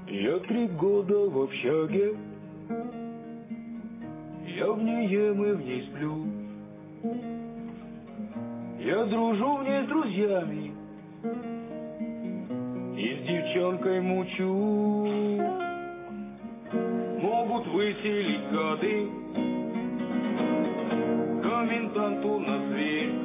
Я 3 года в общаге, я в ней ем и в ней сплю. Я дружу в ней с друзьями и с девчонкой мучу. Могут выселить гады коменданту на зверь.